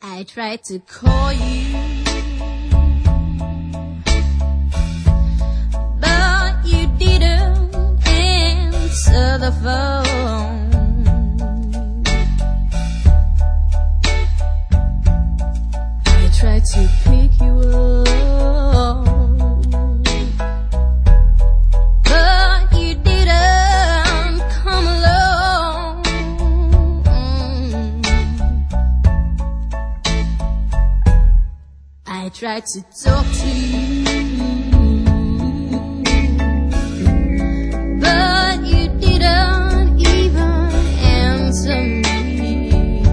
I tried to call you, but you didn't answer the phone. I tried to pick you up, but you didn't come along. I tried to talk to you, but you didn't even answer me.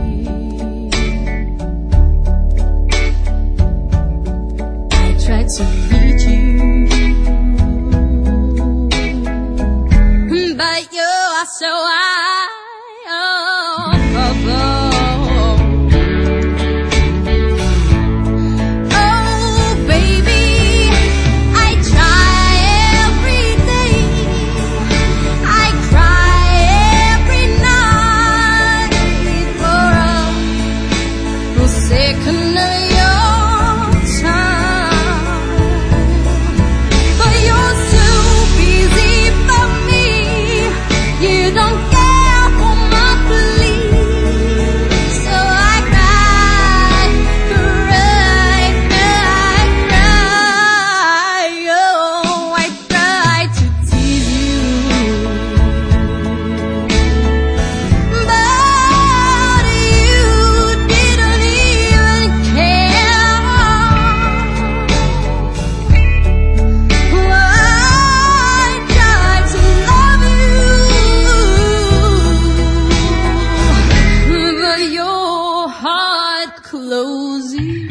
I tried to reach you, but you are so high above. Second of your time, but you're too busy for me. You don't care for my plea, so I cry. Oh, I try to tease you, but you didn't even care. I tried to love you, but your heart closes.